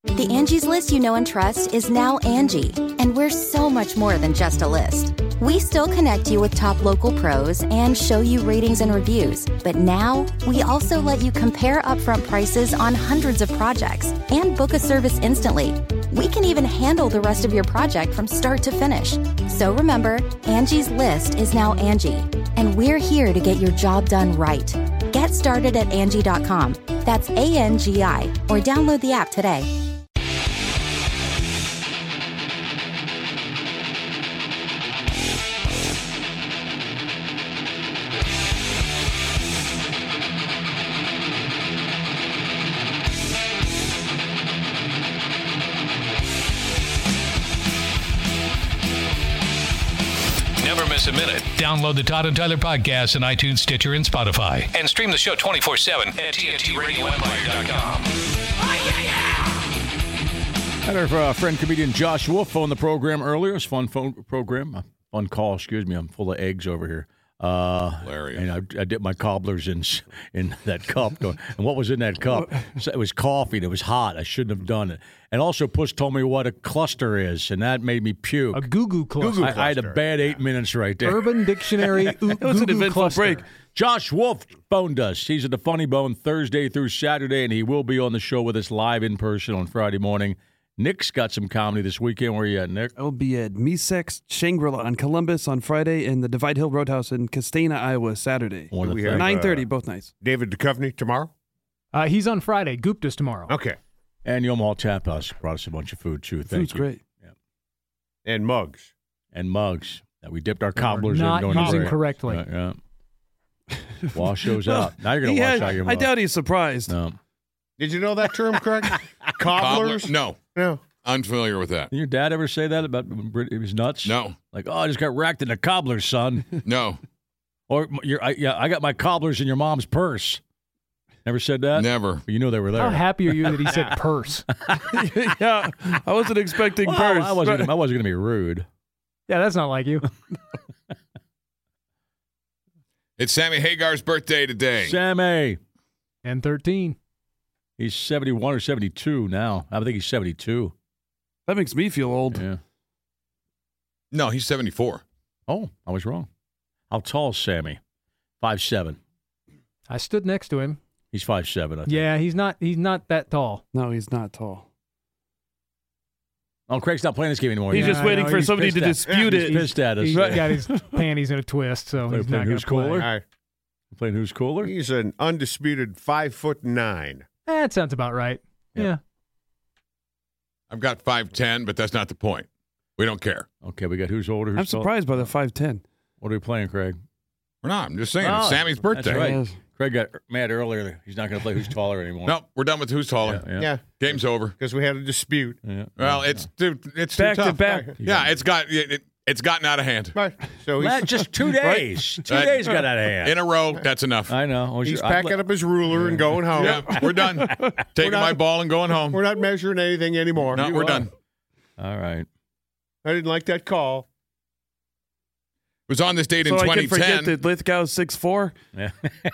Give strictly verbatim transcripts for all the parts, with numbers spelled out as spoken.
The Angie's List you know and trust is now Angie, and we're so much more than just a list. We still connect you with top local pros and show you ratings and reviews, but now we also let you compare upfront prices on hundreds of projects and book a service instantly. We can even handle the rest of your project from start to finish. So remember, Angie's List is now Angie, and we're here to get your job done right. Get started at Angie dot com. That's A N G I, or download the app today. Miss a minute. Download the Todd and Tyler podcast on iTunes, Stitcher, and Spotify. And stream the show twenty-four seven at T N T radio empire dot com. Oh, yeah, yeah. Had our uh, friend comedian Josh Wolf on the program earlier. It was a fun phone program. A fun call, excuse me. I'm full of eggs over here. Uh, Hilarious. And I, I dipped my cobblers in in that cup. And what was in that cup? It was coffee. And it was hot. I shouldn't have done it. And also, Puss told me what a cluster is, and that made me puke. A goo-goo cluster. I, I had a bad eight yeah. minutes right there. Urban Dictionary. It was an eventful break. Josh Wolf phoned us. He's at the Funny Bone Thursday through Saturday, and he will be on the show with us live in person on Friday morning. Nick's got some comedy this weekend. Where are you at, Nick? I'll be at Misex Shangri-La on Columbus on Friday and the Divide Hill Roadhouse in Castana, Iowa, Saturday. nine thirty, uh, both nights. David Duchovny tomorrow? Uh, he's on Friday. Gupta's tomorrow. Okay. And the Omaha Tap House brought us a bunch of food, too. Thank Food's you. great. Yeah. And mugs. And mugs. That we dipped our cobblers not in. Not using break. correctly. Right, yeah. Wash those out. Now you're going to wash had, out your mug. I doubt he's surprised. No. Did you know that term, Craig? Cobblers? No. No. Unfamiliar with that. Did your dad ever say that about it was nuts? No. Like, oh, I just got racked in the cobblers, son. No. Or, you're, I, yeah, I got my cobblers in your mom's purse. Never said that? Never. But you know they were there. How happy are you that he said purse? Yeah, I wasn't expecting well, purse. I wasn't, I wasn't going to be rude. Yeah, that's not like you. It's Sammy Hagar's birthday today. Sammy. And thirteen. He's seventy-one or seventy-two now. I think he's seventy-two. That makes me feel old. Yeah. No, he's seventy-four. Oh, I was wrong. How tall is Sammy? five seven. I stood next to him. He's five seven, I think. Yeah, he's not he's not that tall. No, he's not tall. Oh, Craig's not playing this game anymore. He's yeah, just waiting for somebody to at, dispute yeah, it. He's pissed at us. He's got his panties in a twist, so Play, he's not going to play. play. Right. Playing who's cooler? He's an undisputed five foot nine. That sounds about right. Yep. Yeah. I've got five ten, but that's not the point. We don't care. Okay, we got who's older, who's I'm surprised by the five ten. What are we playing, Craig? We're not. I'm just saying. Oh, it's Sammy's birthday. That's right. Yes. Craig got mad earlier. He's not going to play who's taller anymore. No, we're done with who's taller. Yeah. yeah. Yeah. Game's over. Because we had a dispute. yeah. Well, yeah. it's too, it's Back too to tough. back. Yeah, it's got it, it's gotten out of hand. Right. So he's, Man, just two days. Two Right. days got out of hand. In a row, that's enough. I know. Oh, he's sure. packing I'd up his ruler and going home. Yeah, we're done. Taking not- my ball and going home. We're not measuring anything anymore. No, You we're are. done. All right. I didn't like that call. It was on this date So in I twenty can forget ten. that Lithgow's six four. Yeah.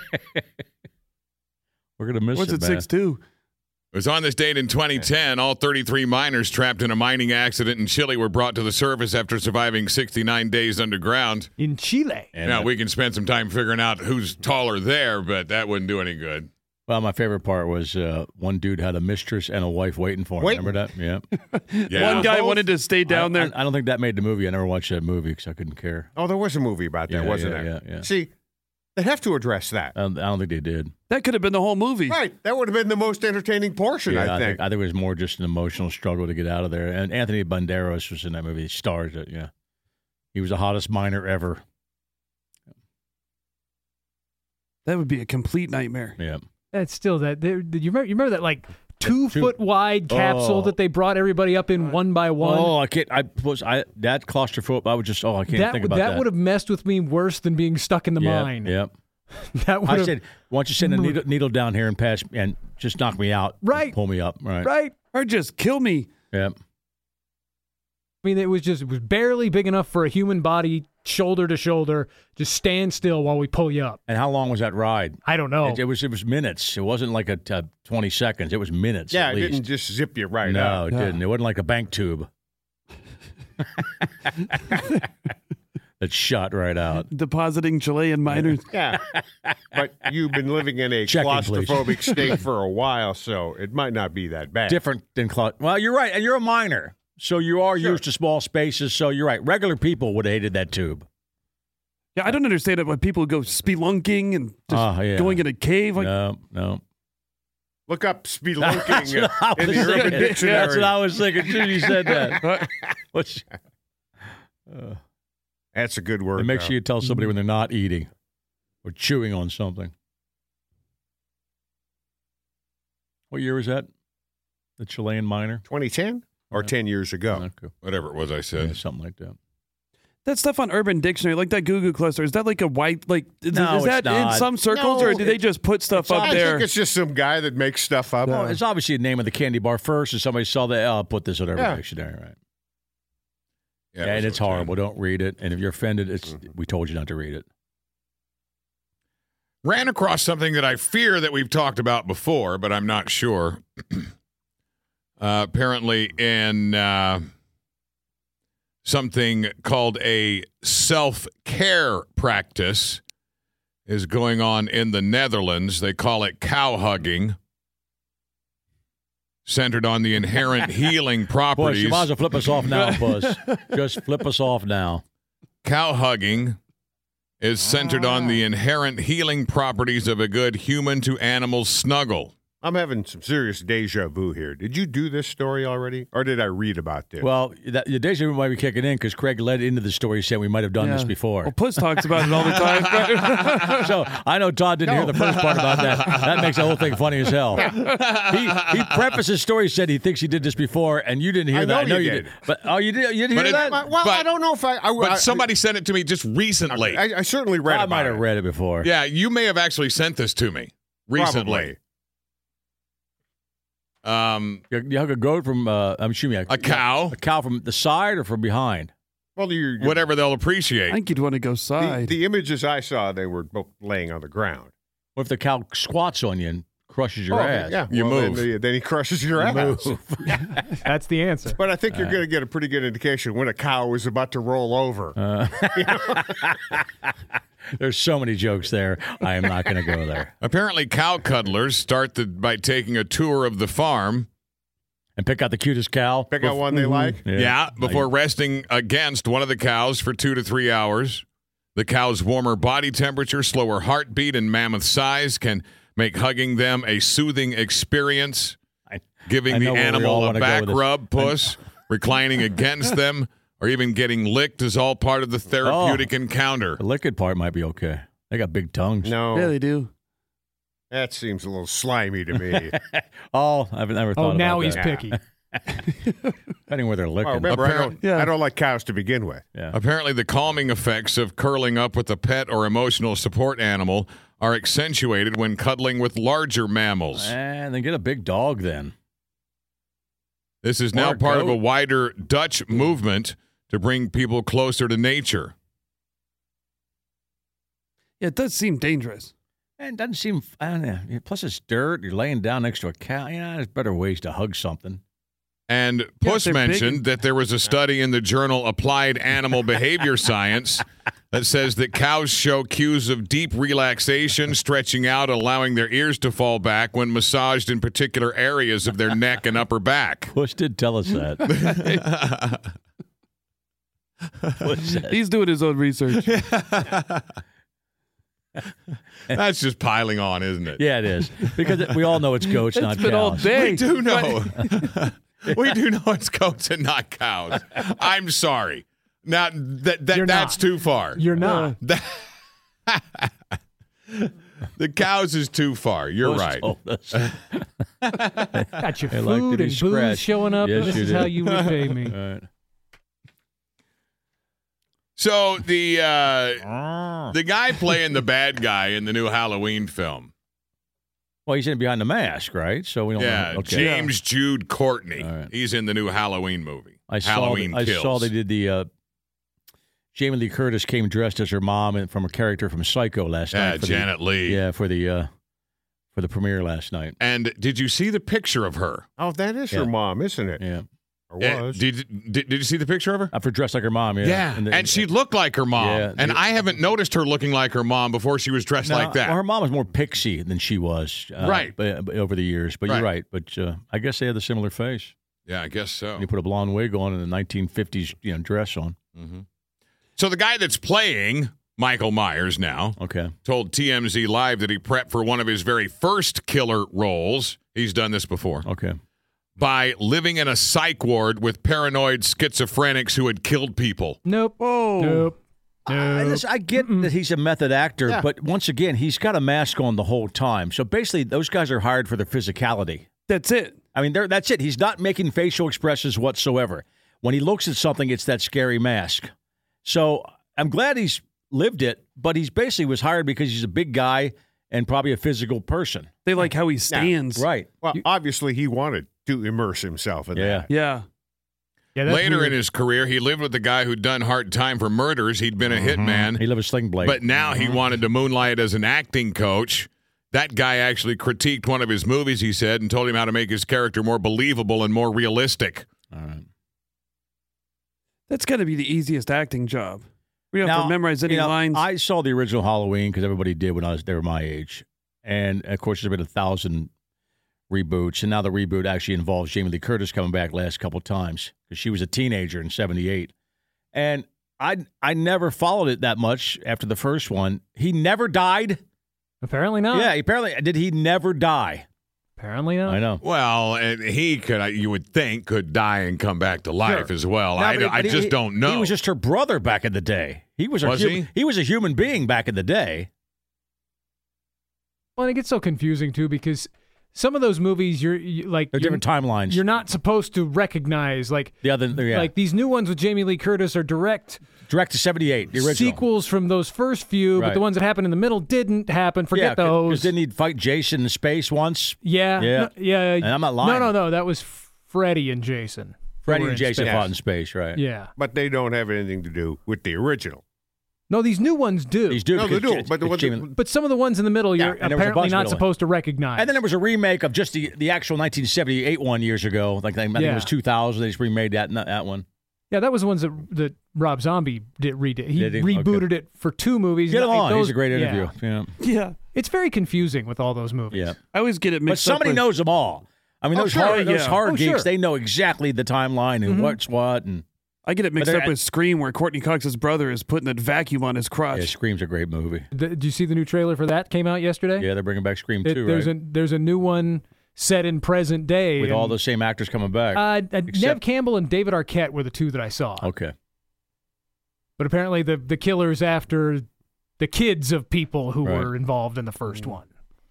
We're going to miss What's it, it, man. six two? It was on this date in twenty ten. All thirty-three miners trapped in a mining accident in Chile were brought to the surface after surviving sixty-nine days underground. In Chile. And Now, uh, we can spend some time figuring out who's taller there, but that wouldn't do any good. Well, my favorite part was uh, one dude had a mistress and a wife waiting for him. Waiting. Remember that? Yeah. Yeah. One guy Both- wanted to stay down I, there. I, I don't think that made the movie. I never watched that movie because I couldn't care. Oh, there was a movie about that, Yeah, wasn't yeah, there? yeah, yeah. See, they have to address that. I don't, I don't think they did. That could have been the whole movie. Right. That would have been the most entertaining portion, Yeah, I think. I think it was more just an emotional struggle to get out of there. And Anthony Banderas was in that movie. He stars it. Yeah, he was the hottest miner ever. That would be a complete nightmare. Yeah. That's still that. there- You remember, you remember that like two two- foot wide capsule Oh. that they brought everybody up in one by one? Oh, I can't. I was. I that claustrophobic. I would just. Oh, I can't that think would- about that. that would have messed with me worse than being stuck in the Yep, mine. Yep. That would I have. said, why don't you send a needle, needle down here and pass and just knock me out? Right. Pull me up. Right. Right. Or just kill me. Yep. I mean, it was just it was barely big enough for a human body shoulder to shoulder. Just stand still while we pull you up. And how long was that ride? I don't know. It, it was it was minutes. It wasn't like a uh, twenty seconds. It was minutes. Yeah, at it least. didn't just zip you right no, out. it Yeah. didn't. It wasn't like a bank tube. That shot right out. Depositing Chilean miners. Yeah, but you've been living in a Checking, please. claustrophobic state for a while, so it might not be that bad. Different than Cla- Well, you're right, and you're a minor, so you are Sure. used to small spaces. So you're right. Regular people would have hated that tube. Yeah, I don't understand it when people go spelunking and just Oh, yeah. going in a cave. Like, No, no. Look up That's spelunking what I in was the Urban thinking. Dictionary. That's what I was thinking too. You said that. What's, uh, That's a good word. and make though. sure you tell somebody when they're not eating or chewing on something. What year was that? The Chilean miner? twenty ten or Yeah. ten years ago. Okay. Whatever it was I said. Yeah, something like that. that stuff on Urban Dictionary, like that Goo Goo cluster, is that like a white, like, is, No, is it's that in not. some circles, No, or do they it- just put stuff up I there? think it's just some guy that makes stuff up. Well, it's obviously the name of the candy bar first, and somebody saw that. Oh, I'll put this on Urban Yeah. Dictionary, right? Yeah, Yeah, that's and it's what I'm horrible. Don't read it. And if you're offended, it's we told you not to read it. Ran across something that I fear that we've talked about before, but I'm not sure. uh, apparently, in uh, something called a self-care practice is going on in the Netherlands. They call it cow hugging, centered on the inherent healing Boy, properties. you might as well flip us off now, Buzz. Just flip us off now. Cow hugging is centered on the inherent healing properties of a good human-to-animal snuggle. I'm having some serious deja vu here. Did you do this story already, or did I read about this? Well, that, the deja vu might be kicking in because Craig led into the story saying we might have done Yeah. this before. Well, Puss talks about it all the time. So I know Todd didn't hear the first part about that. That makes the whole thing funny as hell. He he prefaced his story, said he thinks he did this before, and you didn't hear I that. know I know you you did. did. But oh, you did. You didn't But hear it- that? well, but- I don't know if I. I But I, somebody sent it to me just recently. I, I certainly read I about might have it. read it before. Yeah, you may have actually sent this to me recently. Probably. Um, You, you hug a goat from, uh, I'm assuming, a cow, a cow from the side or from behind? Well, you're, you're, whatever they'll I appreciate. think you'd want to go the, side. the images I saw, they were both laying on the ground. What if the cow squats on you and crushes your Oh, ass? Yeah, You well, move. Then, the- then he crushes your You ass. move. That's the answer. But I think you're going to get a pretty good indication when a cow is about to roll over. Uh, There's so many jokes there. I am not going to go there. Apparently, cow cuddlers start the, by taking a tour of the farm. And pick out the cutest cow. Pick out one they like. Yeah, before resting against one of the cows for two to three hours. The cow's warmer body temperature, slower heartbeat, and mammoth size can make hugging them a soothing experience. I- Giving I the know where we all animal a wanna go back with this. rub, puss, reclining against them, or even getting licked is all part of the therapeutic encounter. The liquid part might be okay. They got big tongues. No, Yeah, they do. that seems a little slimy to me. Oh, I've never thought Oh, about now that. he's picky. Depending where they're licking. Well, remember, I don't, Yeah. I don't like cows to begin with. yeah. Apparently, the calming effects of curling up with a pet or emotional support animal are accentuated when cuddling with larger mammals. And then get a big dog then. This is Or now a part of a goat. wider Dutch movement to bring people closer to nature. Yeah, it does seem dangerous. And it doesn't seem, I don't know. Plus, it's dirt. You're laying down next to a cow. You know, there's better ways to hug something. And Yeah, Puss they're big mentioned and- that there was a study in the journal Applied Animal Behavior Science that says that cows show cues of deep relaxation, stretching out, allowing their ears to fall back when massaged in particular areas of their neck and upper back. Puss did tell us that. Puss said- He's doing his own research. That's just piling on, isn't it? yeah, it is. Because we all know it's goats, It's not been all cows. day. We do know. we do know it's goats and not cows. I'm sorry. Now that, that You're that's not. too far. You're not. That- the cows is too far. You're Puss right. told us. Got your They like to food be and booze scratched. showing up. Yes, and this you is do. how you repay me. All right. So the uh, the guy playing the bad guy in the new Halloween film, Well, he's in behind the mask, right? So we don't yeah, know. Okay. James Jude Courtney. All right. He's in the new Halloween movie. I saw, Halloween I Kills. saw they did the uh, Jamie Lee Curtis came dressed as her mom and from a character from Psycho last Yeah, night. for Janet the, Leigh. Yeah, for the uh, for the premiere last night. And did you see the picture of her? Oh, that is Yeah. her mom, isn't it? Yeah. Or Uh, was. did, did Did you see the picture of her? After dressed like her mom, yeah. Yeah, And, and, the- she looked like her mom. Yeah, and the- I haven't noticed her looking like her mom before she was dressed No, like that. Well, her mom was more pixie than she was. Uh, Right. But, but over the years. But Right. you're right. But uh, I guess they had a similar face. yeah, I guess so. You put a blonde wig on and a nineteen fifties you know, dress on. So the guy that's playing Michael Myers now Okay. told T M Z Live that he prepped for one of his very first killer roles. He's done this before. Okay. By living in a psych ward with paranoid schizophrenics who had killed people. Nope. Oh. Nope. I, Nope. listen, I get that he's a method actor, Yeah. but once again, he's got a mask on the whole time. So basically, those guys are hired for their physicality. That's it. I mean, they're, that's it. He's not making facial expressions whatsoever. When he looks at something, it's that scary mask. So I'm glad he's lived it, but he's basically was hired because he's a big guy and probably a physical person. They like how he stands. Right. Well, obviously he wanted to immerse himself in Yeah. that. Yeah. Yeah, that's Later weird. in his career, he lived with the guy who'd done hard time for murders. He'd been a hitman. He lived a sling blade. But now he wanted to moonlight as an acting coach. That guy actually critiqued one of his movies, he said, and told him how to make his character more believable and more realistic. All right. That's got to be the easiest acting job. We don't have Now, to memorize any you know, lines. I saw the original Halloween because everybody did when I was they were my age, and of course there's been a thousand reboots, and now the reboot actually involves Jamie Lee Curtis coming back last couple times because she was a teenager in seventy-eight, and I I never followed it that much after the first one. He never died. Apparently not. Yeah, apparently did he never die? Apparently not. I know. Well, and he could, you would think, could die and come back to life Sure. as well. No, I, but he- I but he- just don't know. He was just her brother back in the day. He was a Was hu- he? he was a human being back in the day. Well, and it gets so confusing too because some of those movies you're you, like They're you're, different timelines. you're not supposed to recognize like the other yeah. like these new ones with Jamie Lee Curtis are direct direct to seventy-eight, the original. sequels from those first few, Right. but the ones that happened in the middle didn't happen. Forget yeah, those. Because didn't he fight Jason in space once? Yeah, Yeah. no, yeah. And I'm not lying. No, no, no. That was Freddy and Jason. who Freddy were and in Jason space. fought in space, right? Yeah. But they don't have anything to do with the original. No, these new ones do. These do. No, they because do. it's- But the it's ones Jamie- that- But some of the ones in the middle, Yeah, you're and there was a apparently bunch not middle. supposed to recognize. And then there was a remake of just the, the actual nineteen seventy-eight one years ago. Like I think Yeah. it was two thousand. They just remade that that one. yeah, that was the ones that that Rob Zombie did redid. He Did he? rebooted Okay. it for two movies. Get him Like, on. those- He's a great yeah. interview. Yeah. yeah. It's very confusing with all those movies. Yeah. I always get it But mixed up. somebody with- knows them all. I mean, Oh, those sure, horror, those yeah. horror Oh, geeks, sure. they know exactly the timeline and Mhm. what's what. And I get it mixed But up they're- with Scream, where Courtney Cox's brother is putting a vacuum on his crotch. yeah, Scream's a great movie. The- did you see the new trailer for that came out yesterday? Yeah, they're bringing back Scream It- too, there's right? a there's a new one set in present day With and, all the same actors coming back. Uh, uh, Nev Except- Campbell and David Arquette were the two that I saw. okay. But apparently the the killer's after the kids of people who Right. were involved in the first one.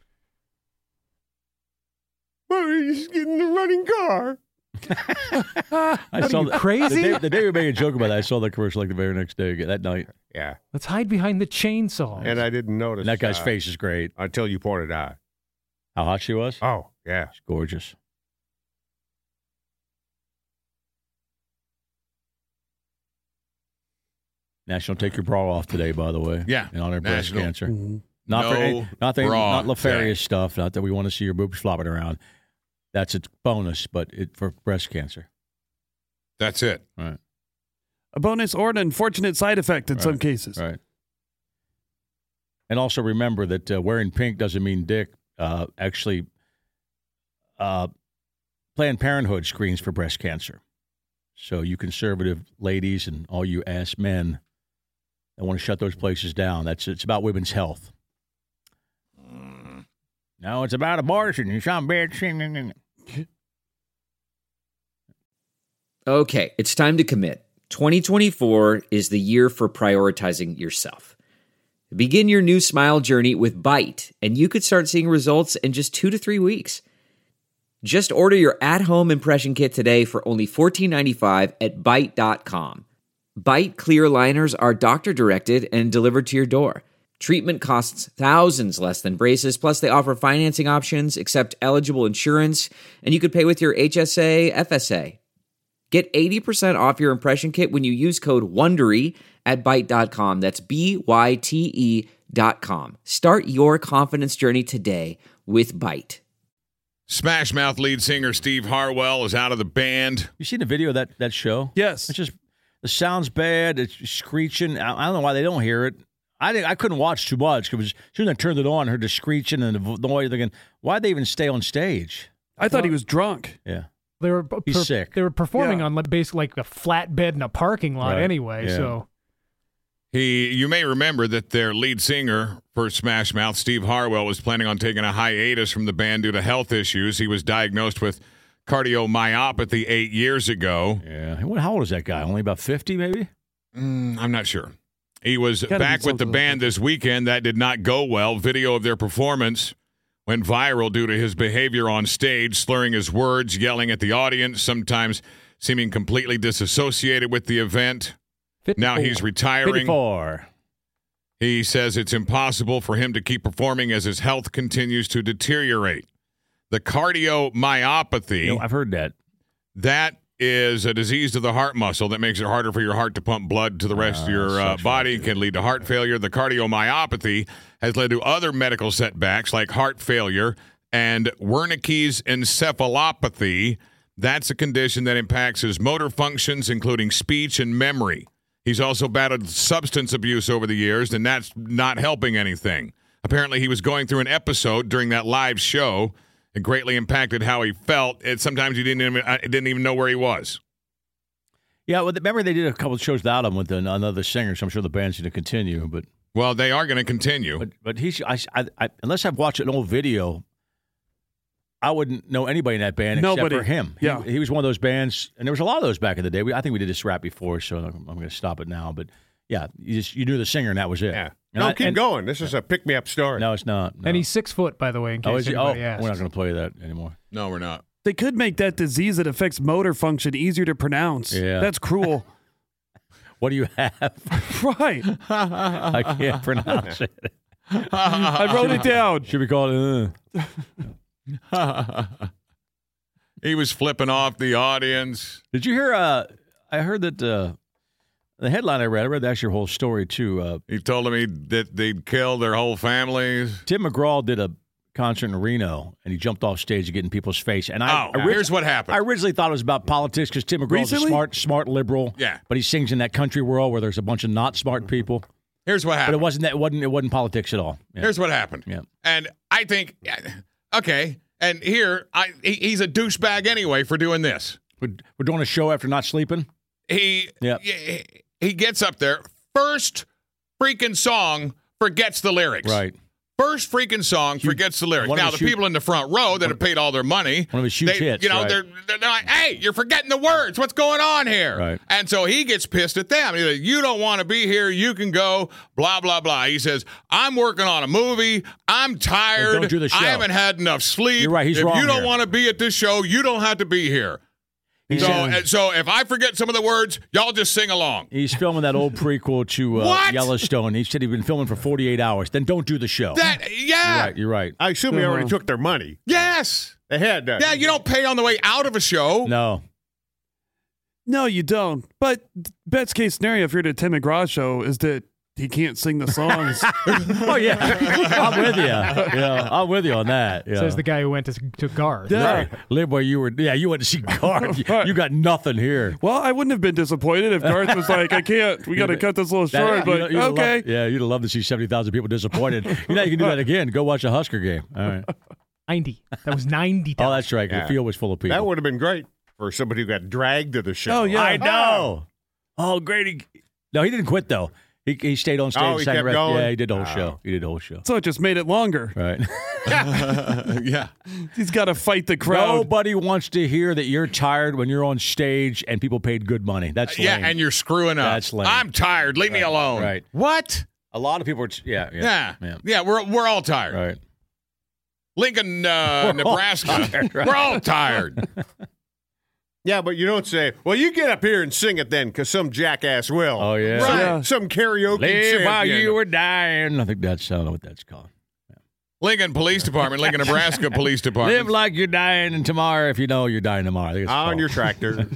Well, he's getting the running car. I What saw are you, the, crazy? The day, the day we made a joke about that, I saw the commercial like the very next day, that night. Yeah. Let's hide behind the chainsaw. And I didn't notice. And that guy's uh, face is great. until you pointed out. How hot she was? Oh, yeah. She's gorgeous. National Take Your Bra Off today, by the way. Yeah, In honor of breast National. cancer. Mhm. Not for No any, nothing, bra not nefarious day. stuff. Not that we want to see your boobs flopping around. That's a bonus, but it for breast cancer. That's it. Right. A bonus or an unfortunate side effect in some Right. cases. Right. And also remember that uh, wearing pink doesn't mean dick. Uh, actually, uh, Planned Parenthood screens for breast cancer. So you conservative ladies and all you ass men that want to shut those places down, that's it's about women's health. No, it's about abortion. You sound bad. Okay, it's time to commit. twenty twenty-four is the year for prioritizing yourself. Begin your new smile journey with Byte, and you could start seeing results in just two to three weeks. Just order your at-home impression kit today for only fourteen ninety-five at byte dot com. Byte clear liners are doctor-directed and delivered to your door. Treatment costs thousands less than braces, plus they offer financing options, accept eligible insurance, and you could pay with your H S A, F S A. Get eighty percent off your impression kit when you use code WONDERY at byte dot com. That's B Y T E dot com. Start your confidence journey today with Byte. Smash Mouth lead singer Steve Harwell is out of the band. You seen the video of that, that show? Yes. It's just, the sound's bad. It's screeching. I, I don't know why they don't hear it. I didn't, I couldn't watch too much because as soon as I turned it on, I heard the screeching and the noise. Thinking, why'd they even stay on stage? I thought he was drunk. Yeah. They were He's per- sick. They were performing Yeah. on like, basically like a flatbed in a parking lot Right. anyway. Yeah. So He, you may remember that their lead singer for Smash Mouth, Steve Harwell, was planning on taking a hiatus from the band due to health issues. He was diagnosed with cardiomyopathy eight years ago. Yeah. What, how old is that guy? Only about fifty, maybe? Mm, I'm not sure. He was Gotta be back with the something like band this weekend. That did not go well. Video of their performance went viral due to his behavior on stage, slurring his words, yelling at the audience, sometimes seeming completely disassociated with the event. Now he's retiring. fifty-four. He says it's impossible for him to keep performing as his health continues to deteriorate. The cardiomyopathy, You know, I've heard that. that is a disease of the heart muscle that makes it harder for your heart to pump blood to the rest of Ah, your uh, sucks body, right. can lead to heart failure. The cardiomyopathy has led to other medical setbacks like heart failure and Wernicke's encephalopathy. That's a condition that impacts his motor functions, including speech and memory. He's also battled substance abuse over the years, and that's not helping anything. Apparently, he was going through an episode during that live show. It greatly impacted how he felt. It, sometimes he didn't even, I didn't even know where he was. Yeah, well, remember they did a couple of shows without him with another singer, so I'm sure the band's going to continue. But Well, they are going to continue. but but he's I, I, I, unless I've watched an old video, I wouldn't know anybody in that band Nobody. except for him. He- Yeah. he, was one of those bands, and there was a lot of those back in the day. We, I think we did this rap before, so I'm, I'm going to stop it now. But yeah, you just you knew the singer, and that was it. Yeah. And No, I- keep and- going. This is a pick-me-up story. No, it's not. No. and he's six foot, by the way. In case oh, is he? Oh, anybody asks. we're not going to play that anymore. No, we're not. They could make that disease that affects motor function easier to pronounce. Yeah. That's cruel. What do you have? Right. I can't pronounce it. I wrote it down. Should we call it? Uh. He was flipping off the audience. Did you hear? Uh, I heard that uh, the headline I read. I read that's your whole story too. Uh, He told him he, that they'd kill their whole families. Tim McGraw did a concert in Reno, and he jumped off stage to get in people's face. And I, Oh, orig- here's what happened. I originally thought it was about politics because Tim McGraw's a Recently? smart, smart liberal. Yeah. but he sings in that country world where there's a bunch of not smart people. Here's what But happened. it wasn't that. It wasn't. It wasn't politics at all. Yeah. Here's what happened. Yeah. And I think, okay, and here, I he, he's a douchebag anyway for doing this. We're, we're doing a show after not sleeping. He, Yeah. he, he gets up there, first freaking song, forgets the lyrics. Right. First freaking song, forgets the lyrics. one of Now, his the huge- people in the front row that have paid all their money, One of his huge they, hits, you know, right. they're, they're like, hey, you're forgetting the words. What's going on here? Right. And so he gets pissed at them. He's like, you don't want to be here. You can go, blah, blah, blah. He says, I'm working on a movie. I'm tired. Hey, don't do the show. I haven't had enough sleep. You're right. He's if wrong you don't here. want to be at this show, you don't have to be here. He's, So, uh, and so if I forget some of the words, y'all just sing along. he's filming that old prequel to uh, What? Yellowstone. He said he'd been filming for forty-eight hours. Then don't do the show. That, You're yeah. right. You're right. I assume they already took their money. Yes. They had that. Yeah, you don't pay on the way out of a show. No. No, you don't. But best case scenario, if you're at a Tim McGraw show, is that he can't sing the songs. Oh yeah, I'm with you. Yeah, I'm with you on that. Yeah. Says the guy who went to, to guard. Yeah. Right. Live where you were. Yeah, you went to see Garth. You, Right. you got nothing here. Well, I wouldn't have been disappointed if Garth was like, I can't, we got to cut this little That- short, you'd- but you'd okay. Love, yeah, you'd have loved to see seventy thousand people disappointed. You know, you can do that again. Go watch a Husker game. All right. ninety. That was ninety. Oh, that's right. Yeah. The field was full of people. That would have been great for somebody who got dragged to the show. Oh, yeah. I know. Oh, great. He, no, he didn't quit, though. He, he stayed on stage. Oh, he sang kept rest- going? Yeah, he did the whole Oh. show. He did the whole show. So it just made it longer. Right. Yeah. He's got to fight the crowd. Nobody wants to hear that you're tired when you're on stage and people paid good money. That's Yeah, lame. and you're screwing up. That's lame. I'm tired. Leave me alone. Right. What? A lot of people are. Yeah. Yeah. Yeah. Yeah. Yeah, we're we're all tired. Right. Lincoln, uh, We're all Nebraska. tired, right? We're all tired. Yeah, but you don't say, well, you get up here and sing it then because some jackass will. Oh, yeah. Right. Yeah. Some karaoke Live while champion. you were dying. I think that's, I don't know what that's called. Lincoln Police Department, Lincoln, Nebraska Police Department. Live like you're dying and tomorrow if you know you're dying tomorrow. I think it's On called. your tractor.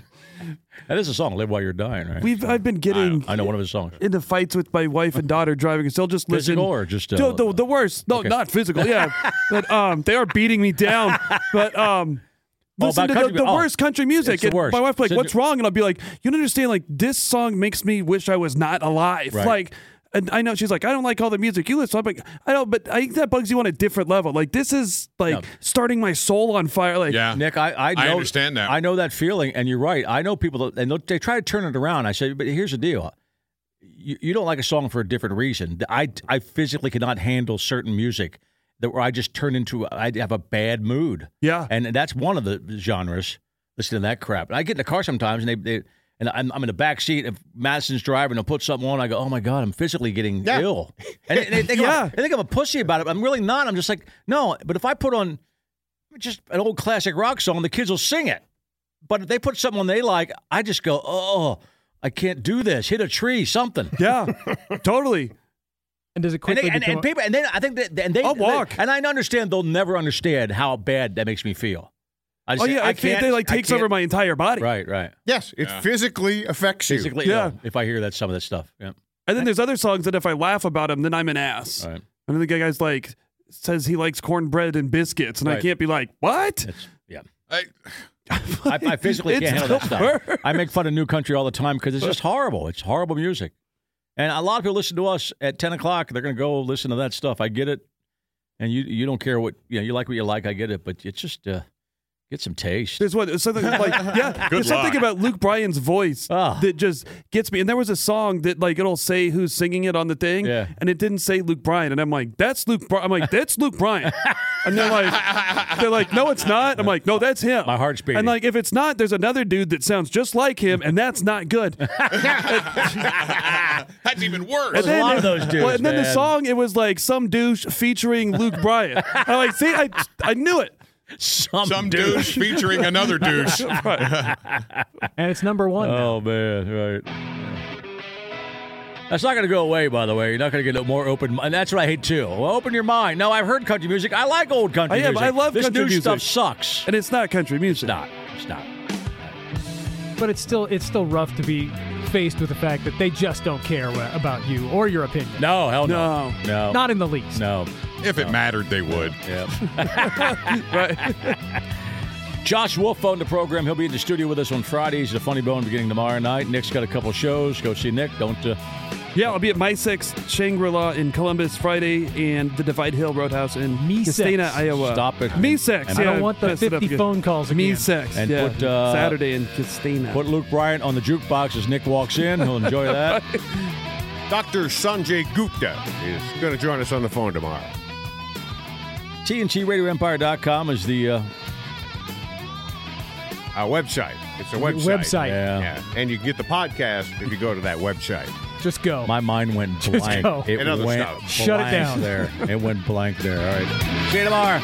That is a song, Live While You're Dying, right? We've I've been getting I, I know one of his songs. into fights with my wife and daughter driving, because they'll just listen. Physical or just uh, the, the, the worst. No, okay. not physical. Yeah, but um, they are beating me down. But um. Oh, Listen to the, country, the oh, worst country music. it's the And worst. my wife's like, So what's wrong? And I'll be like, you don't understand, like, this song makes me wish I was not alive. Right. Like, and I know she's like, I don't like all the music you listen to. I'm like, I don't, but I think that bugs you on a different level. Like, this is like No. starting my soul on fire. Like, Yeah. Nick, I I, know, I understand that. I know that feeling, and you're right. I know people, that, and they try to turn it around. I say, but here's the deal. You, you don't like a song for a different reason. I, I physically cannot handle certain music that where I just turn into, I have a bad mood. Yeah. And that's one of the genres. Listen to that crap. And I get in the car sometimes, and they, they and I'm, I'm in the back seat. If Madison's driving, they'll put something on. I go, oh my god, I'm physically getting Yeah. ill. And they, they, think Yeah. I'm, they think I'm a pussy about it. But I'm really not. I'm just like, no. But if I put on just an old classic rock song, the kids will sing it. But if they put something on they like, I just go, oh, I can't do this. Hit a tree, something. yeah, totally. And does it And, quickly they, and, become and people, and then I think that, and they, I'll walk. they- and I understand they'll never understand how bad that makes me feel. I just Oh say, yeah, I I can't. can't. They like I takes can't- over my entire body. Right, right. Yes, it physically affects you. Basically, Yeah. yeah. If I hear that, some of that stuff, yeah. And then there's other songs that if I laugh about them, then I'm an ass. All right. And then the guy's like says he likes cornbread and biscuits, and I Right. can't be like, what? It's, yeah. I, I, I physically It's can't handle that the stuff. worst. I make fun of new country all the time because it's just horrible. It's horrible music. And a lot of people listen to us at ten o'clock. They're going to go listen to that stuff. I get it. And you you don't care what, you know, you like what you like. I get it. But it's just, uh, get some taste. There's what something like yeah. There's something luck. about Luke Bryan's voice Ah. that just gets me. And there was a song that like it'll say who's singing it on the thing, Yeah. and it didn't say Luke Bryan, and I'm like, that's Luke. Bry-. I'm like, that's Luke Bryan, and they're like, they're like, no, it's not. I'm like, no, that's him. My heart's beating. And like, if it's not, there's another dude that sounds just like him, and that's not good. that's even worse. And There's a lot of those dudes, Well, and then the man. song, it was like some douche featuring Luke Bryan. I'm like, see, I I knew it. Some, Some douche featuring another douche. and it's number one now. Oh, man. Right. That's not going to go away, by the way. You're not going to get a more open mind. That's what I hate, too. Well, open your mind. No, I've heard country music. I like old country I am. music. I love this country new music. stuff sucks. And it's not country It's music. not. It's not. But it's still it's still rough to be faced with the fact that they just don't care wha- about you or your opinion. No, hell no. No. No. Not in the least. No. If it mattered, they would. Yeah. Right. Josh Wolf owned the program. He'll be in the studio with us on Fridays. The Funny Bone beginning tomorrow night. Nick's got a couple shows. Go see Nick. Don't. Uh, Yeah, I'll be at My Six Shangri-La in Columbus Friday and the Divide Hill Roadhouse in Me Christina, Six. Iowa. Stop it. Me Six. And I yeah, don't want the messed it up fifty again. phone calls Me again. Six. And yeah. put, uh, Saturday in Christina. Put Luke Bryant on the jukebox as Nick walks in. He'll enjoy that. Doctor Sanjay Gupta is going to join us on the phone tomorrow. T N T Radio Empire dot com is the. Uh, Our website. It's a website. Website. yeah. Yeah. And you can get the podcast if you go to that website. Just go. My mind went Just blank. go. It And other went stuff. Shut it blank down. there. It went blank there. All right. See you tomorrow.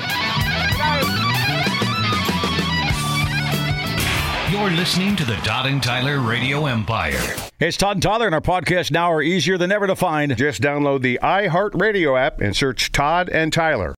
You're listening to the Todd and Tyler Radio Empire. Hey, it's Todd and Tyler, and our podcast now are easier than ever to find. Just download the iHeartRadio app and search Todd and Tyler.